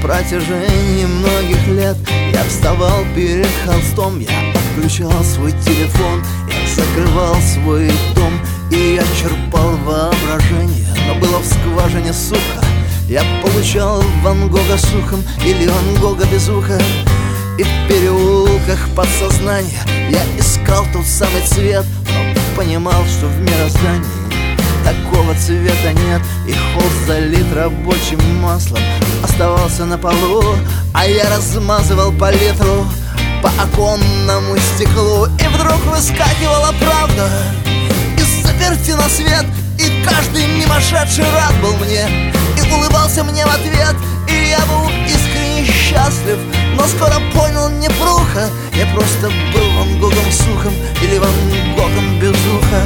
протяжении многих лет я вставал перед холстом, я отключал свой телефон, я закрывал свой дом, и я черпал воображение. Но было в скважине сухо, я получал Ван Гога с ухом или Ван Гога без уха. И в переулках подсознания я искал тот самый цвет, но понимал, что в мироздании такого цвета нет. И холст, залит рабочим маслом, оставался на полу, а я размазывал палитру по оконному стеклу. И вдруг выскакивала правда из заперти на свет, и каждый мимошедший рад был мне и улыбался мне в ответ. И я был искренне счастлив, но скоро понял, не пруха, я просто был Ван Гогом с ухом или Ван Гогом без уха.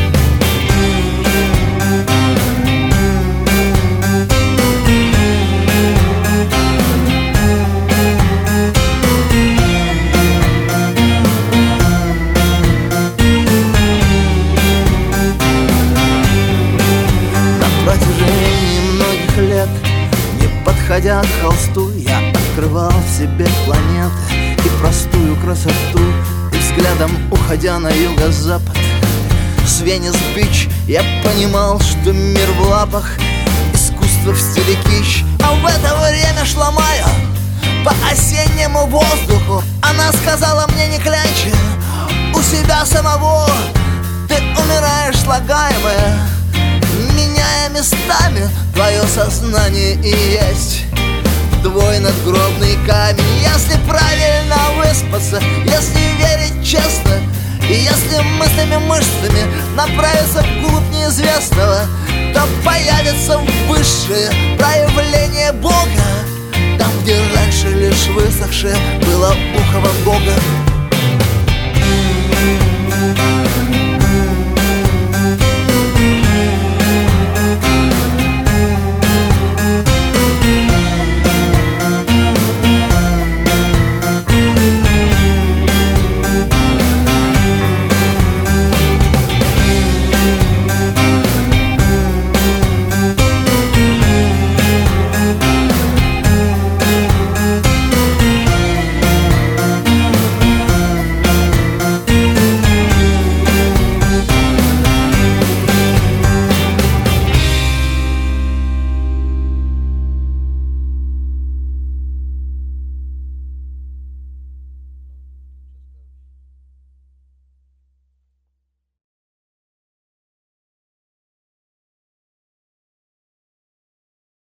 На протяжении многих лет, не подходя к холсту, я открывал в себе планеты и простую красоту. И взглядом, уходя на юго-запад, с Венес-Бич, я понимал, что мир в лапах искусства в стиле кич. А в это время шла Майя по осеннему воздуху. Она сказала мне: не клянчи у себя самого, ты умираешь, слагаемое, меняя местами твое сознание и есть твой надгробный камень. Если правильно выспаться, если верить честно, и если мыслями, мышцами направиться вглубь неизвестного, то появится высшее проявление Бога там, где раньше лишь высохшее было ухо Ван Гога.